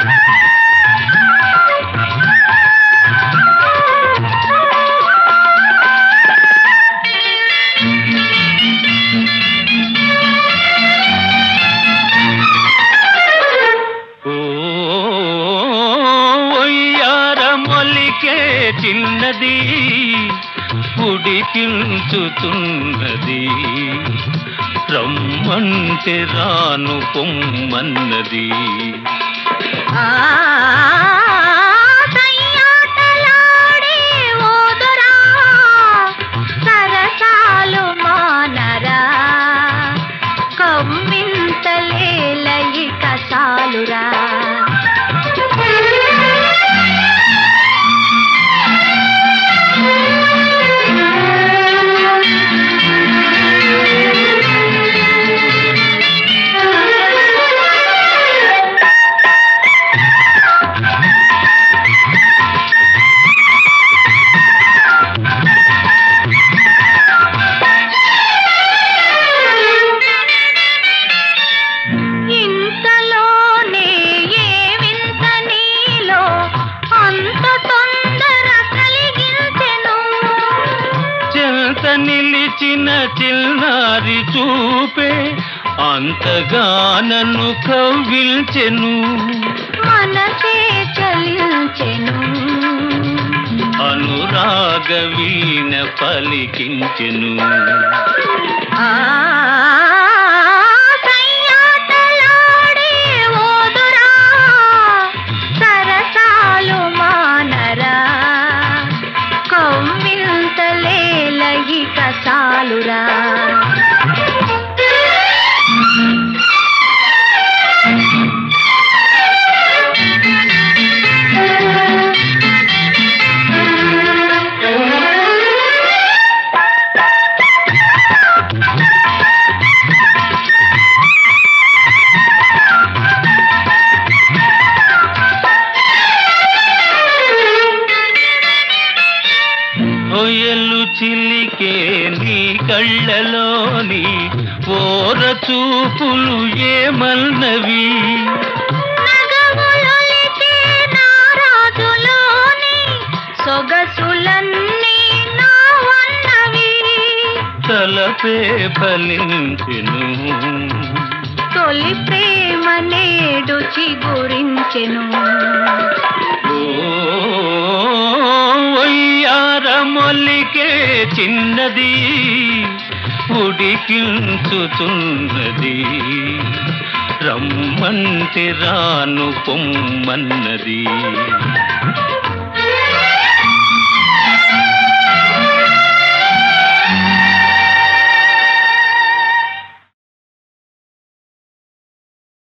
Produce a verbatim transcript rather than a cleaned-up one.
చిన్నది ఉడికించుతున్నది రమ్మంటే రాను పొమ్మన్నది. సయ్యాటలాడే ఓదరా సరసాలు మానరా కమ్మింతలేలయిక చాలురా. నిలిచిన చిన్నారి చూపే అంతగా నన్ను కవ్విల్చెను మనసే చలించెను అనురాగ వీణ పలికించెను. సయ్యాటలాడే ఓదురా సరసాలు మానరా కమ్మింతలేలయిక చాలురా. ఒయలు చిలికే నీ కళ్ళలోని ఓర చూపులు ఏమన్నవి నగములొలికే నారాజులోని సొగసులన్నీ నావన్నవి తలపే ఫలించెను తొలి ప్రేమ నేడు చిగురించెను. మొల్లికే చిన్నది ఉడికించుతున్నది రమ్మంటే రాను పొమ్మన్నది.